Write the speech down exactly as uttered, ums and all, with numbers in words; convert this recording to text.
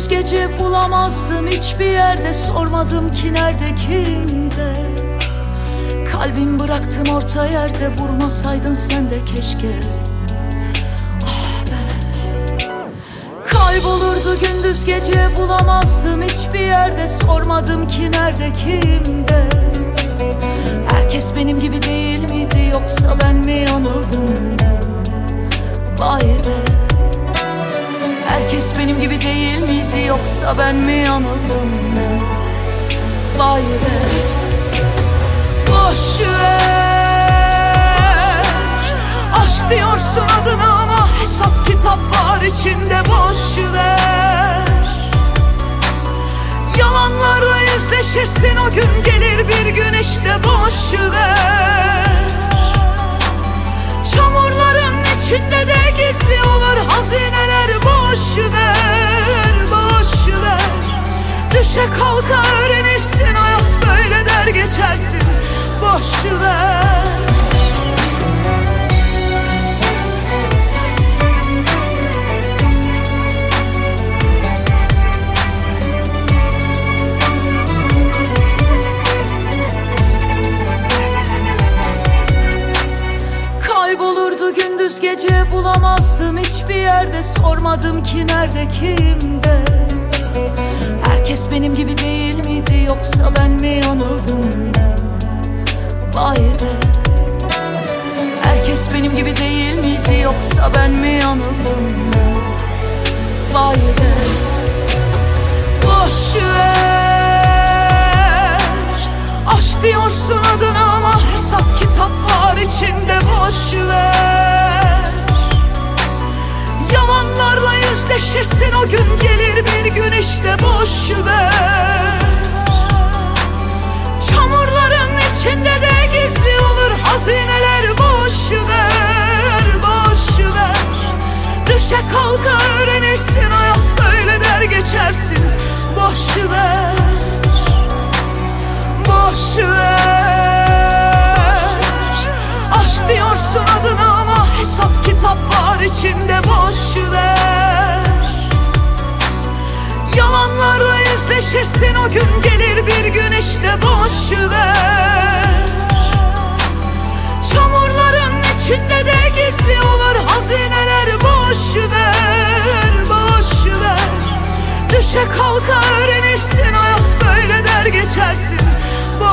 gündüz gece bulamazdım hiçbir yerde. Sormadım ki nerede, kimde. Kalbim bıraktım orta yerde, vurmasaydın sen de keşke. Ah be. Kaybolurdu gündüz gece bulamazdım hiçbir yerde. Sormadım ki nerede, kimde. Herkes benim gibi değil miydi, yoksa ben mi yanıldım? Vay be. Herkes benim gibi değil miydi, yoksa ben mi yanıldım? Vay be. Boş ver, aşk diyorsun adına ama hesap kitap var içinde. Boş ver, yalanlarla yüzleşirsin, o gün gelir bir gün işte. Boş ver, çamurların içinde de gizli olur hazineler. Boş ver, boş ver, düşe kalka öğrenirsin, hayat böyle der geçersin. Boş ver. Kaybolurdu gündüz gece bulamazdım hiçbir yerde. Sormadım ki nerede, kimde. Herkes benim gibi değil miydi, yoksa ben mi yanıldım? Vay be. Herkes benim gibi değil miydi, yoksa ben mi yanıldım? Vay be. Boş ver, aşk diyorsun adına ama hesap kitap var içinde. Boş ver, yalanlarla yüzleşirsin, o gün gelir bir gün işte. Boş ver, çamurların içinde de gizli olur hazineler. Boş ver, boş ver, düşe kalka öğrenirsin, hayat böyle der geçersin. Boş ver, boş ver, aşk diyorsun adına ama hesap kitap var içinde. Boş ver, yalanlarla yüzleşirsin, o gün gelir bir gün işte. Boş ver, çamurların içinde de gizli olur hazineler. Boş ver, boş ver, düşe kalka öğrenirsin, hayat böyle der geçersin. Boş